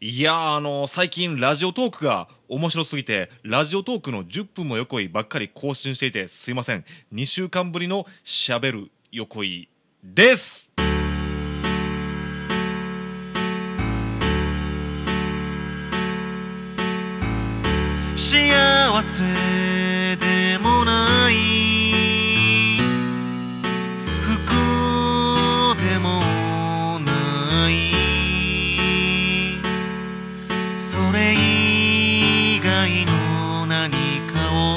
いやー、最近ラジオトークが面白すぎて、ラジオトークの10分も横井ばっかり更新していてすいません。2週間ぶりのしゃべる横井です。 幸せでもない不幸でもないそれ以外の何かを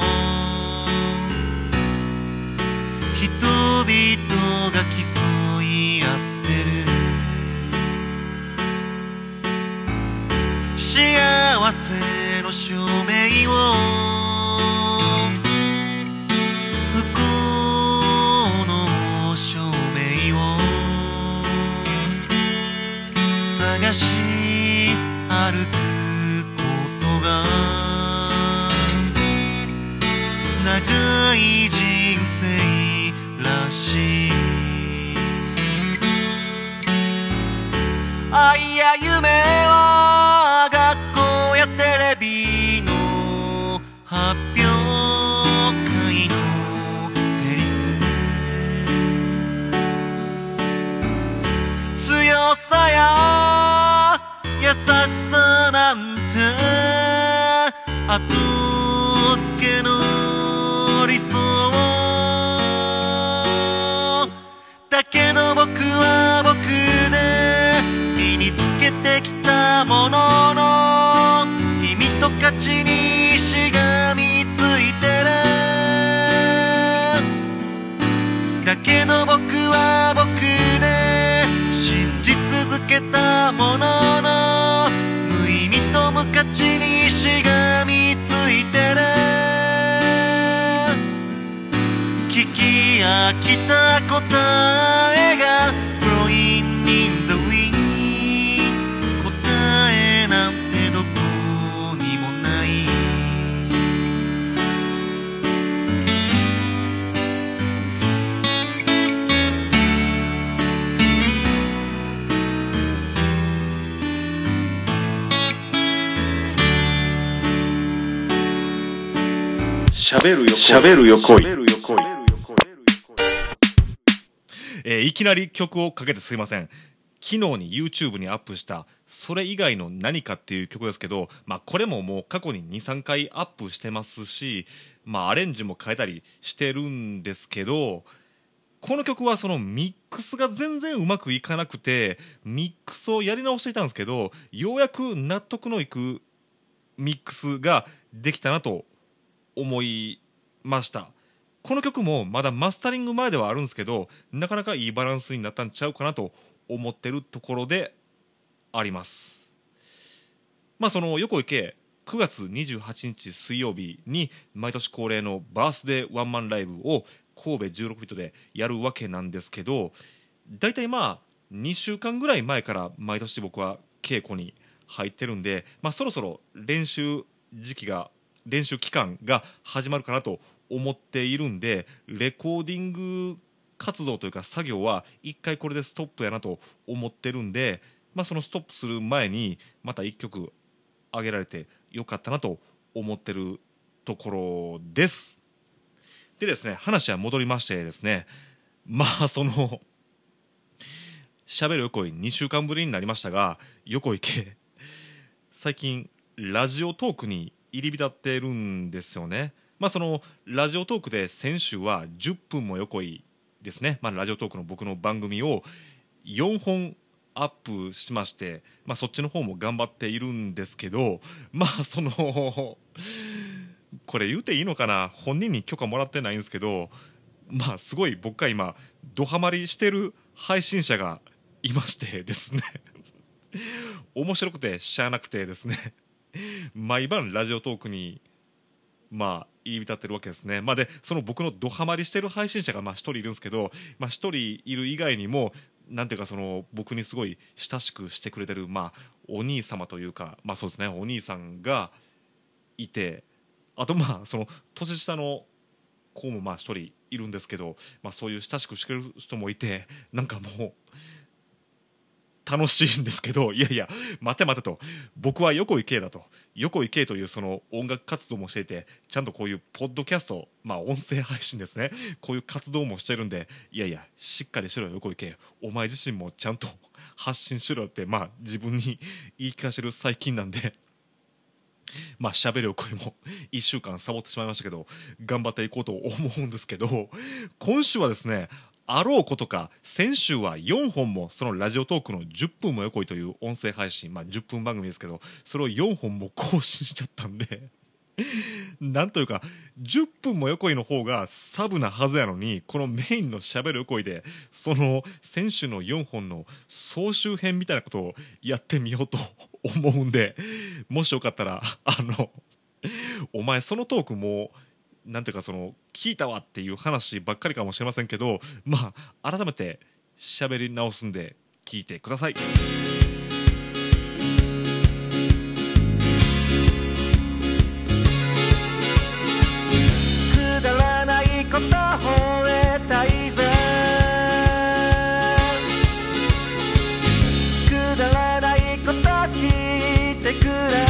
人々が競い合ってる幸せの証明を不幸の証明を探し歩くことが長い人生らしい愛や夢は学校やテレビの発表会のセリフ強さや優しさなんて後付けの理想だけど僕は僕で身につけてきたものの意味と価値にしがみついてるだけど僕は僕で信じ続けたものの無意味と無価値にしがみついてる聞き飽きた答えが Blowing in the wind 答えなんてどこにもないしゃべる横井。いきなり曲をかけてすいません。昨日に YouTube にアップしたそれ以外の何かっていう曲ですけど、これももう過去に 2,3 回アップしてますし、アレンジも変えたりしてるんですけど、この曲はそのミックスが全然うまくいかなくてミックスをやり直していたんですけど、ようやく納得のいくミックスができたなと思いました。この曲もまだマスタリング前ではあるんですけど、なかなかいいバランスになったんちゃうかなと思ってるところであります。その横井圭9月28日水曜日に毎年恒例のバースデーワンマンライブを神戸16ビットでやるわけなんですけど、だいたい2週間ぐらい前から毎年僕は稽古に入ってるんで、そろそろ練習期間が始まるかなと思っているんで、レコーディング活動というか作業は一回これでストップやなと思ってるんで、そのストップする前にまた1曲上げられてよかったなと思ってるところです。でですね、話は戻りましてですね、そのしゃべる横井2週間ぶりになりましたが、横井圭最近ラジオトークに入り浸ってるんですよね。そのラジオトークで先週は10分も横井ですね、ラジオトークの僕の番組を4本アップしまして、そっちの方も頑張っているんですけど、そのこれ言うていいのかな、本人に許可もらってないんですけど、すごい僕が今ドハマりしてる配信者がいましてですね面白くてしゃあなくてですね毎晩ラジオトークに入り浸ってるわけですね。でその僕のドハマりしてる配信者が一人いるんですけど、一人いる以外にもなんていうか、その僕にすごい親しくしてくれてるお兄様というか、そうですね、お兄さんがいて、あとその年下の子も一人いるんですけど、そういう親しくしてくれる人もいて、なんかもう楽しいんですけど、いやいや待て待てと、僕は横井圭だと、横井圭というその音楽活動もしていて、ちゃんとこういうポッドキャスト、まあ音声配信ですね、こういう活動もしてるんで、いやいやしっかりしろよ横井圭、お前自身もちゃんと発信しろよって、まあ自分に言い聞かせる最近なんで、まあ喋る声も1週間サボってしまいましたけど、頑張っていこうと思うんですけど、今週はですね、あろうことか先週は4本もそのラジオトークの10分も横井という音声配信、まあ10分番組ですけど、それを4本も更新しちゃったんでなんというか10分も横井の方がサブなはずやのに、このメインのしゃべる横井でその先週の4本の総集編みたいなことをやってみようと思うんで、もしよかったらお前そのトークもなんていうか、その聞いたわっていう話ばっかりかもしれませんけど、まあ改めてしゃべり直すんで聞いてください。 くだらないこと吠えたいぜ、くだらないこと聞いてくれ、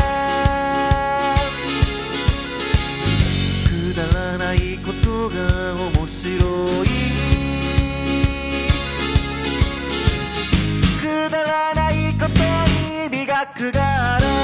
くだらないことが面白い、くだらないことに美学がある。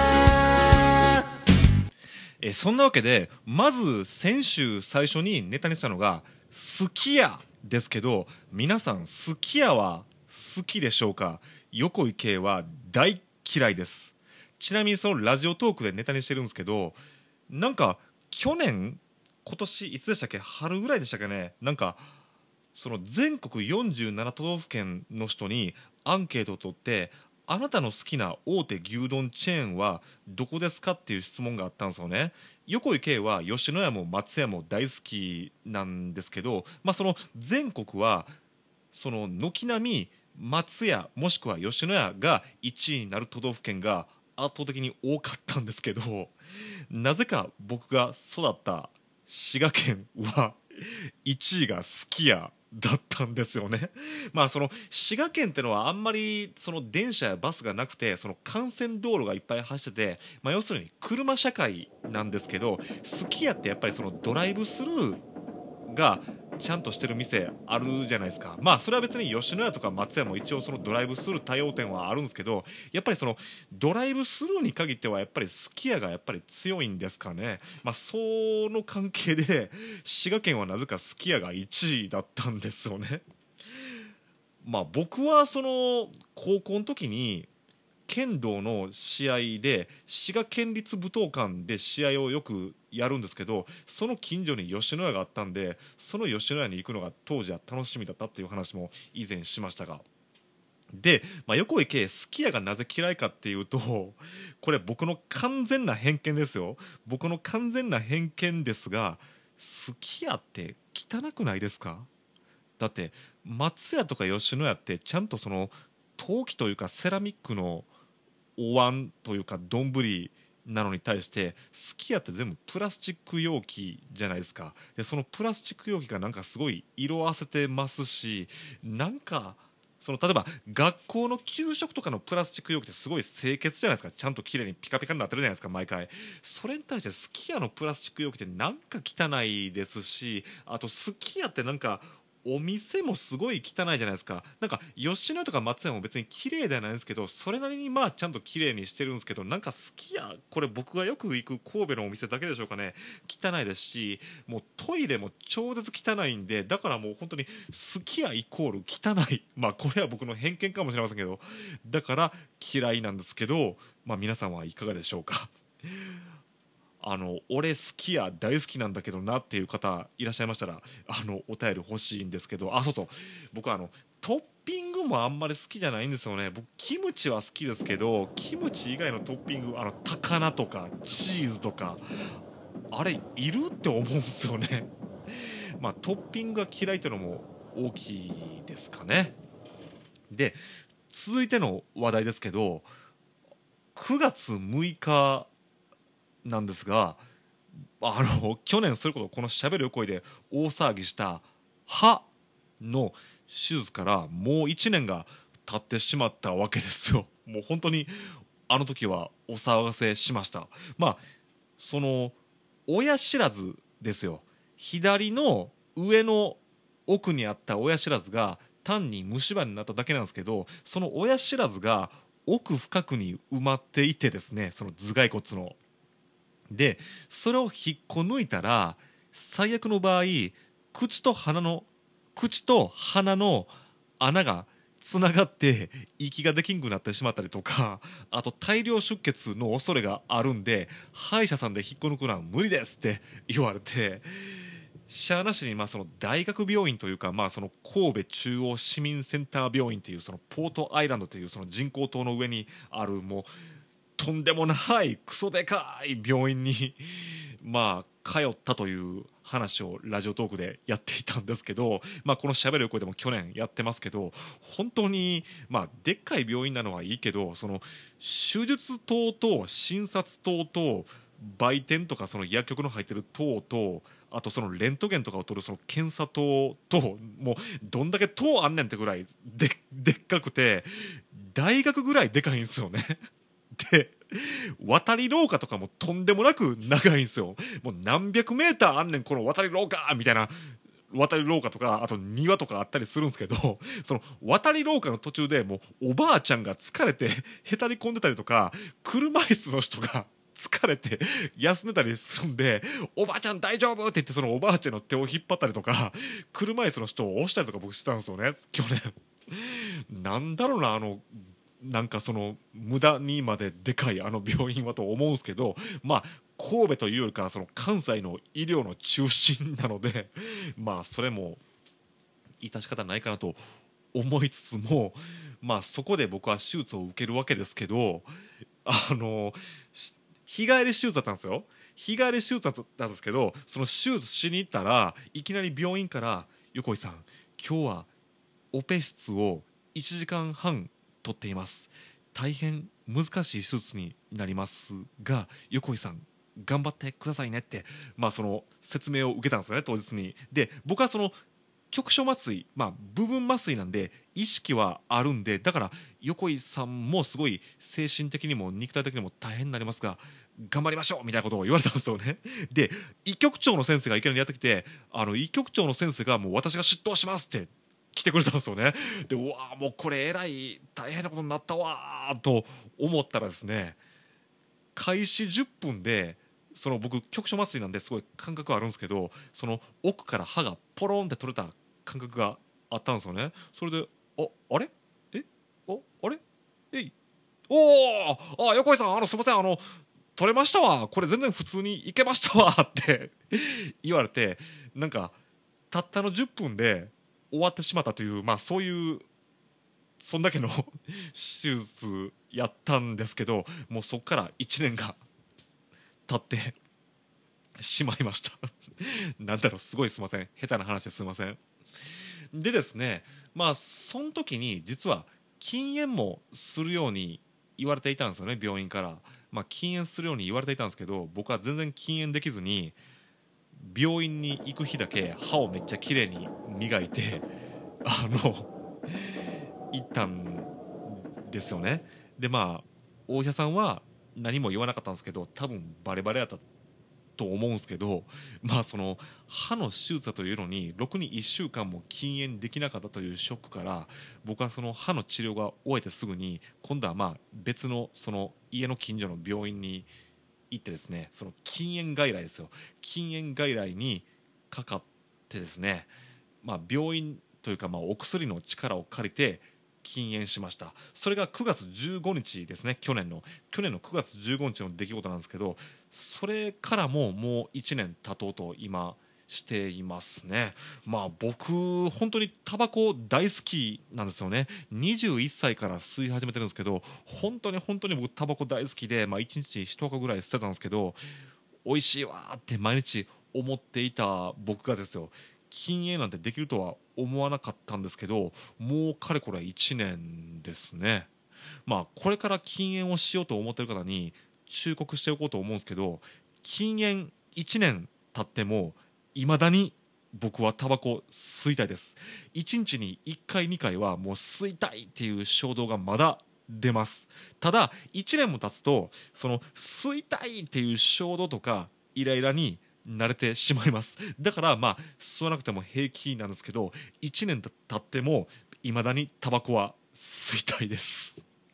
そんなわけで、まず先週最初にネタにしたのが好きやですけど、皆さん好きやは好きでしょうか？横井圭は大嫌いです。ちなみにそのラジオトークでネタにしてるんですけど、なんか今年いつでしたっけ、春ぐらいでしたっけね、なんかその全国47都道府県の人にアンケートを取って、あなたの好きな大手牛丼チェーンはどこですかっていう質問があったんですよね。横井圭は吉野家も松屋も大好きなんですけど、まあ、その全国はその軒並み松屋もしくは吉野家が1位になる都道府県が圧倒的に多かったんですけど、なぜか僕が育った滋賀県は1位がすき家だったんですよね。まあその滋賀県ってのはあんまりその電車やバスがなくて、その幹線道路がいっぱい走ってて、まあ、要するに車社会なんですけど、すき家ってやっぱりそのドライブスルーがちゃんとしてる店あるじゃないですか。まあそれは別に吉野家とか松屋も一応そのドライブスルー多様店はあるんですけど、やっぱりそのドライブスルーに限ってはやっぱりすき家がやっぱり強いんですかね。まあその関係で滋賀県はなぜかすき家が1位だったんですよね。まあ僕はその高校の時に剣道の試合で滋賀県立武道館で試合をよくやるんですけど、その近所に吉野家があったんで、その吉野家に行くのが当時は楽しみだったっていう話も以前しましたが、で、まあ、横井圭すき家がなぜ嫌いかっていうと、これ僕の完全な偏見ですよ。僕の完全な偏見ですが、すき家って汚くないですか？だって松屋とか吉野家ってちゃんとその陶器というかセラミックのお椀というか丼なのに対して、すき家って全部プラスチック容器じゃないですか。でそのプラスチック容器がなんかすごい色あせてますし、なんかその例えば学校の給食とかのプラスチック容器ってすごい清潔じゃないですか。ちゃんと綺麗にピカピカになってるじゃないですか毎回。それに対してすき家のプラスチック容器ってなんか汚いですし、あとすき家ってなんかお店もすごい汚いじゃないですか。なんか吉野家とか松屋も別に綺麗ではないんですけど、それなりにまあちゃんと綺麗にしてるんですけど、なんかすき家、これ僕がよく行く神戸のお店だけでしょうかね、汚いですし、もうトイレも超絶汚いんで、だからもう本当にすき家イコール汚い、まあこれは僕の偏見かもしれませんけど、だから嫌いなんですけど、まあ皆さんはいかがでしょうか。俺好きや大好きなんだけどなっていう方いらっしゃいましたら、お便り欲しいんですけど、そうそう、僕はトッピングもあんまり好きじゃないんですよね。僕キムチは好きですけど、キムチ以外のトッピング、高菜とかチーズとか、あれいるって思うんですよね。まあトッピングが嫌いというのも大きいですかね。で続いての話題ですけど、9月6日なんですが、去年それこそこのしゃべる横井で大騒ぎした歯の手術からもう1年が立ってしまったわけですよ。もう本当にあの時はお騒がせしました。まあその親知らずですよ。左の上の奥にあった親知らずが単に虫歯になっただけなんですけど、その親知らずが奥深くに埋まっていてですね、その頭蓋骨のでそれを引っこ抜いたら最悪の場合口と鼻の穴がつながって息ができんくなってしまったりとか、あと大量出血の恐れがあるんで歯医者さんで引っこ抜くのは無理ですって言われて、しゃあなしにその大学病院というか、その神戸中央市民センター病院っていうそのポートアイランドというその人工島の上にあるもうとんでもないクソでかい病院に通ったという話をラジオトークでやっていたんですけど、このしゃべる声でも去年やってますけど、本当にでっかい病院なのはいいけど、その手術棟と診察棟と売店とかその薬局の入ってる棟と、あとそのレントゲンとかを取るその検査棟と、もうどんだけ棟あんねんってぐらいでっかくて、大学ぐらいでかいんですよね。で渡り廊下とかもとんでもなく長いんですよ。もう何百メーターあんねんこの渡り廊下みたいな渡り廊下とか、あと庭とかあったりするんですけど、その渡り廊下の途中でもうおばあちゃんが疲れてへたり込んでたりとか、車椅子の人が疲れて休んでたりするんで、おばあちゃん大丈夫って言ってそのおばあちゃんの手を引っ張ったりとか、車椅子の人を押したりとか僕してたんですよね、去年。なんだろうな、なんかその無駄にまででかいあの病院はと思うんですけど、神戸というよりかその関西の医療の中心なので、それも致し方ないかなと思いつつも、そこで僕は手術を受けるわけですけど、日帰り手術だったんですよ。日帰り手術だったんですけど、その手術しに行ったらいきなり病院から横井さん、今日はオペ室を1時間半取っています、大変難しい手術になりますが横井さん頑張ってくださいねって、その説明を受けたんですよね、当日に。で僕はその局所麻酔、部分麻酔なんで意識はあるんで、だから横井さんもすごい精神的にも肉体的にも大変になりますが頑張りましょうみたいなことを言われたんですよね。で医局長の先生がいきなりやってきて、医局長の先生がもう私が出頭しますって来てくれたんですよね。でうわもうこれえらい大変なことになったわと思ったらですね、開始10分でその僕局所麻酔なんですごい感覚あるんですけど、その奥から歯がポロンって取れた感覚があったんですよね。それであれあれおお横井さんすいません取れましたわ、これ全然普通にいけましたわって言われて、なんかたったの10分で終わってしまったという、そういうそんだけの手術やったんですけど、もうそこから1年が経ってしまいましたなんだろう、すごいすいません、下手な話ですいません。でですね、その時に実は禁煙もするように言われていたんですよね、病院から。禁煙するように言われていたんですけど、僕は全然禁煙できずに病院に行く日だけ歯をめっちゃ綺麗に磨いて行ったんですよね。でお医者さんは何も言わなかったんですけど、多分バレバレやったと思うんですけど、その歯の手術だというのにろくに1週間も禁煙できなかったというショックから、僕はその歯の治療が終えてすぐに今度は別のその家の近所の病院に行ってですね、その禁煙外来ですよ、禁煙外来にかかってですね、病院というかお薬の力を借りて禁煙しました。それが9月15日ですね、去年の9月15日の出来事なんですけど、それからももう1年経とうと今していますね。僕本当にタバコ大好きなんですよね。21歳から吸い始めてるんですけど、本当に僕タバコ大好きで、1日1箱ぐらい吸ってたんですけど、美味しいわーって毎日思っていた僕がですよ、禁煙なんてできるとは思わなかったんですけど、もうかれこれ1年ですね。これから禁煙をしようと思ってる方に忠告しておこうと思うんですけど、禁煙1年経ってもいまだに僕はタバコ吸いたいです。1日に1回2回はもう吸いたいっていう衝動がまだ出ます。ただ1年も経つとその吸いたいっていう衝動とかイライラに慣れてしまいます。だからまあ吸わなくても平気なんですけど、1年経ってもいまだにタバコは吸いたいです。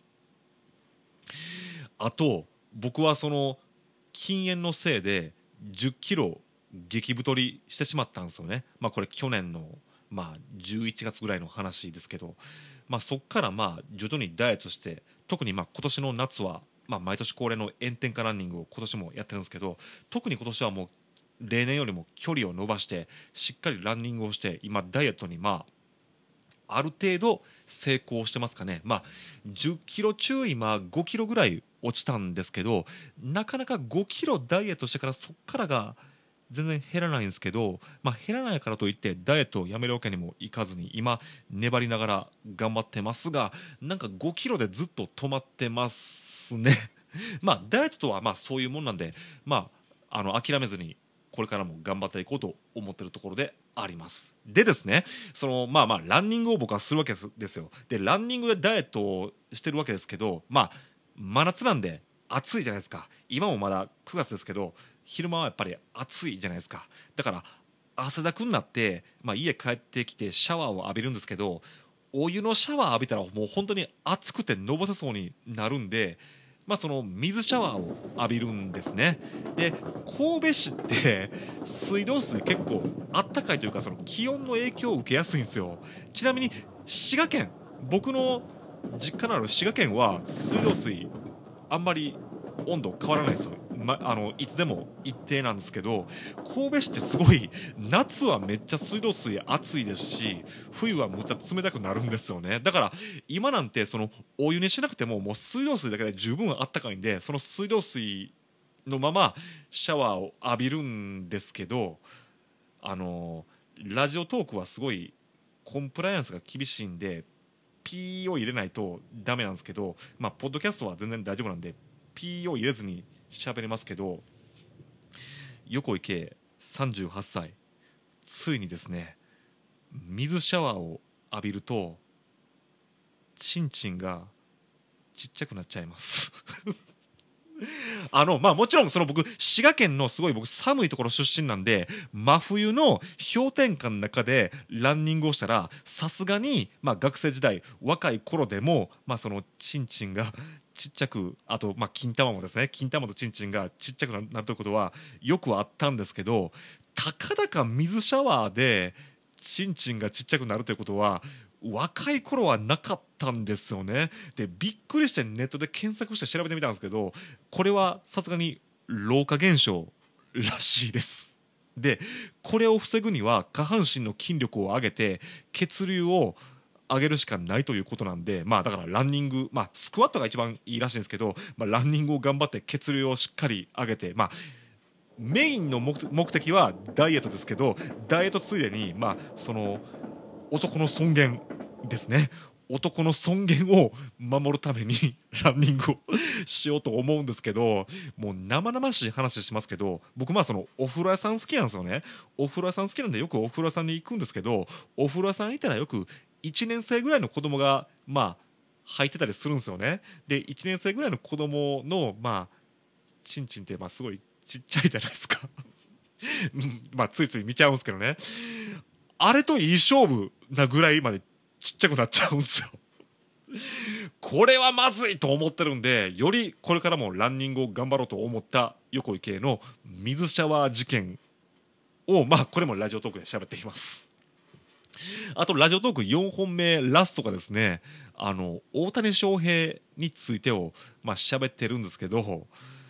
あと僕はその禁煙のせいで10キロ激太りしてしまったんですよね。まあこれ去年の11月ぐらいの話ですけど、そっから徐々にダイエットして、特に今年の夏は毎年恒例の炎天下ランニングを今年もやってるんですけど、特に今年はもう例年よりも距離を伸ばしてしっかりランニングをして、今ダイエットにある程度成功してますかね。10キロ中今5キロぐらい落ちたんですけど、なかなか5キロダイエットしてからそっからが全然減らないんですけど、減らないからといってダイエットをやめるわけにもいかずに今粘りながら頑張ってますが、なんか5キロでずっと止まってますね。ダイエットとはそういうもんなんで、諦めずにこれからも頑張っていこうと思ってるところであります。でですね、そのランニングを僕はするわけですよ。でランニングでダイエットをしてるわけですけど、真夏なんで暑いじゃないですか。今もまだ9月ですけど昼間はやっぱり暑いじゃないですか。だから汗だくになって、家帰ってきてシャワーを浴びるんですけど、お湯のシャワー浴びたらもう本当に暑くてのぼせそうになるんで、その水シャワーを浴びるんですね。で神戸市って水道水結構あったかいというか、その気温の影響を受けやすいんですよ。ちなみに滋賀県、僕の実家のある滋賀県は水道水あんまり温度変わらないですよ。いつでも一定なんですけど、神戸市ってすごい夏はめっちゃ水道水熱いですし、冬はむっちゃ冷たくなるんですよね。だから今なんてそのお湯にしなくてももう水道水だけで十分あったかいんで、その水道水のままシャワーを浴びるんですけど、ラジオトークはすごいコンプライアンスが厳しいんでピーを入れないとダメなんですけど、ポッドキャストは全然大丈夫なんでピーを入れずに喋れますけど、横井圭38歳、ついにですね、水シャワーを浴びるとチンチンがちっちゃくなっちゃいますもちろんその僕滋賀県のすごい僕寒いところ出身なんで、真冬の氷点下の中でランニングをしたらさすがに学生時代若い頃でもそのチンチンがちっちゃく、あと金玉もですね、金玉とチンチンがちっちゃくなるということはよくあったんですけど、たかだか水シャワーでチンチンがちっちゃくなるということは若い頃はなかったんですよね。でびっくりしてネットで検索して調べてみたんですけど、これはさすがに老化現象らしいです。でこれを防ぐには下半身の筋力を上げて血流を上げるしかないということなんで、だからランニング、スクワットが一番いいらしいんですけど、ランニングを頑張って血流をしっかり上げて、メインの目的はダイエットですけど、ダイエットついでにその男の尊厳ですね、男の尊厳を守るためにランニングをしようと思うんですけど、もう生々しい話しますけど、僕そのお風呂屋さん好きなんですよね。お風呂屋さん好きなんでよくお風呂屋さんに行くんですけど、お風呂屋さんいたらよく1年生ぐらいの子供が入ってたりするんですよね。で1年生ぐらいの子供のチンチンってすごいちっちゃいじゃないですかついつい見ちゃうんですけどね、あれといい勝負なぐらいまでちっちゃくなっちゃうんですよこれはまずいと思ってるんで、よりこれからもランニングを頑張ろうと思った横井圭の水シャワー事件をこれもラジオトークで喋っています。あとラジオトーク4本目ラストがですね、大谷翔平についてを喋ってるんですけど、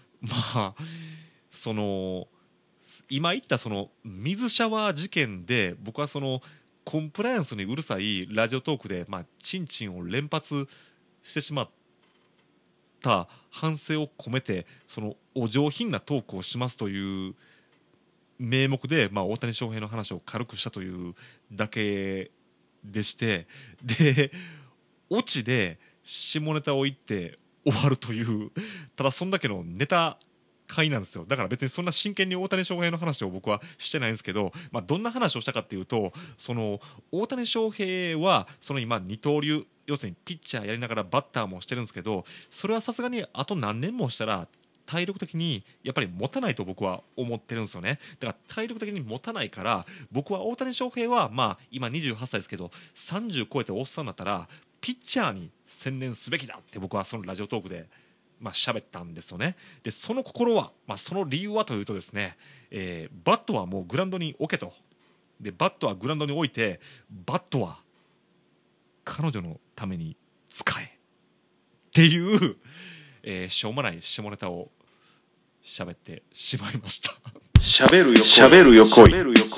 その今言ったその水シャワー事件で僕はそのコンプライアンスにうるさいラジオトークでチンチンを連発してしまった反省を込めて、そのお上品なトークをしますという名目で大谷翔平の話を軽くしたというだけでして、でオチで下ネタを言って終わるという、ただそんだけのネタ回なんですよ。だから別にそんな真剣に大谷翔平の話を僕はしてないんですけど、どんな話をしたかっていうと、その大谷翔平はその今二刀流、要するにピッチャーやりながらバッターもしてるんですけど、それはさすがにあと何年もしたら体力的にやっぱり持たないと僕は思ってるんですよね。だから体力的に持たないから、僕は大谷翔平は今28歳ですけど、30超えておっさんになったらピッチャーに専念すべきだって僕はそのラジオトークで喋ったんですよね。でその心は、その理由はというとですね、バットはもうグラウンドに置けと。でバットはグラウンドに置いて、バットは彼女のために使えっていう、しょうもない下ネタを喋ってしまいました。 喋るよこい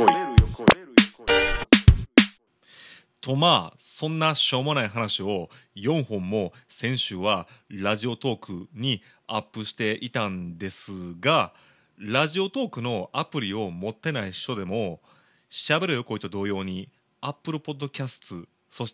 とそんなしょうもない話を4本も先週はラジオトークにアップしていたんですが、ラジオトークのアプリを持ってない人でもしゃべるよこいと同様に Apple Podcast そして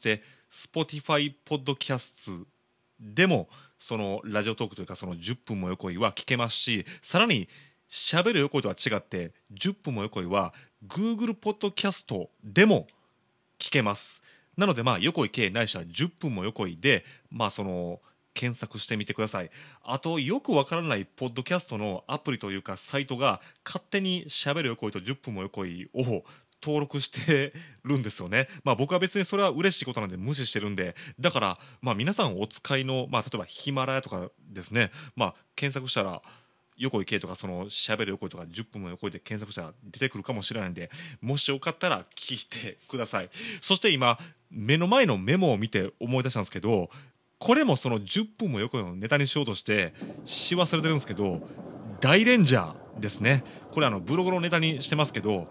Spotify Podcast でもそのラジオトークというかその10分もよこいは聞けますし、さらにしゃべるよこいとは違って10分もよこいは Google Podcast でも聞けます。なのでよこい系ないしは10分もよこいでその検索してみてください。あとよくわからないポッドキャストのアプリというかサイトが勝手にしゃべるよこいと10分もよこいを登録してるんですよね。僕は別にそれは嬉しいことなんで無視してるんで、だから皆さんお使いの例えばヒマラヤとかですね、検索したらよこい系とかそのしゃべるよこいとか10分もよこいで検索したら出てくるかもしれないんで、もしよかったら聞いてください。そして今目の前のメモを見て思い出したんですけど、これもその10分もよこいのネタにしようとしてし忘れてるんですけど、大レンジャーですね。これブログのネタにしてますけど、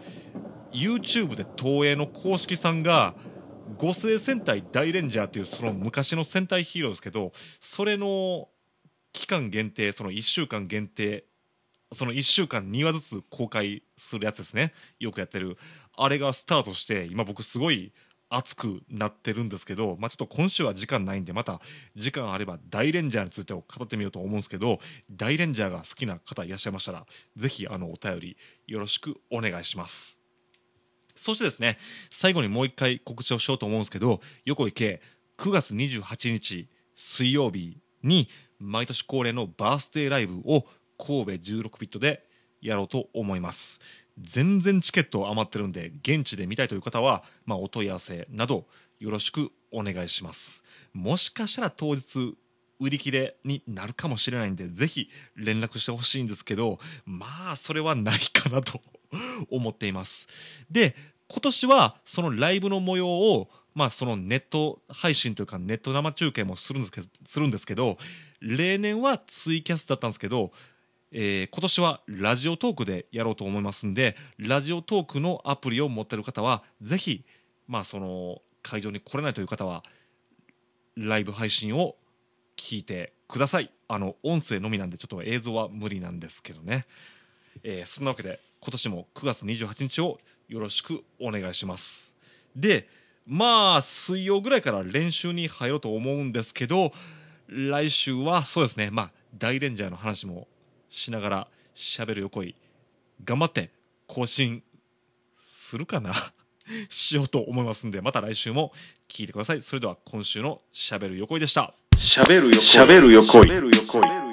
YouTube で東映の公式さんが五星戦隊大レンジャーっていうその昔の戦隊ヒーローですけど、それの期間限定、その1週間限定、その1週間2話ずつ公開するやつですね、よくやってるあれがスタートして、今僕すごい熱くなってるんですけど、ちょっと今週は時間ないんでまた時間あれば大レンジャーについてを語ってみようと思うんですけど、大レンジャーが好きな方いらっしゃいましたらぜひお便りよろしくお願いします。そしてですね、最後にもう一回告知をしようと思うんですけど、横井圭9月28日水曜日に毎年恒例のバースデーライブを神戸16ビットでやろうと思います。全然チケット余ってるんで、現地で見たいという方は、お問い合わせなどよろしくお願いします。もしかしたら当日売り切れになるかもしれないんで、ぜひ連絡してほしいんですけど、それはないかなと思っています。で、今年はそのライブの模様をそのネット配信というかネット生中継もするんですけど、例年はツイキャスだったんですけど、今年はラジオトークでやろうと思いますんで、ラジオトークのアプリを持っている方はぜひその会場に来れないという方はライブ配信を聞いてください。音声のみなんでちょっと映像は無理なんですけどね。そんなわけで今年も9月28日をよろしくお願いします。で水曜ぐらいから練習に入ろうと思うんですけど、来週はそうですね、大レンジャーの話もしながらしゃべる横井頑張って更新するかなしようと思いますんで、また来週も聞いてください。それでは今週のしゃべる横井でした。 喋るよこい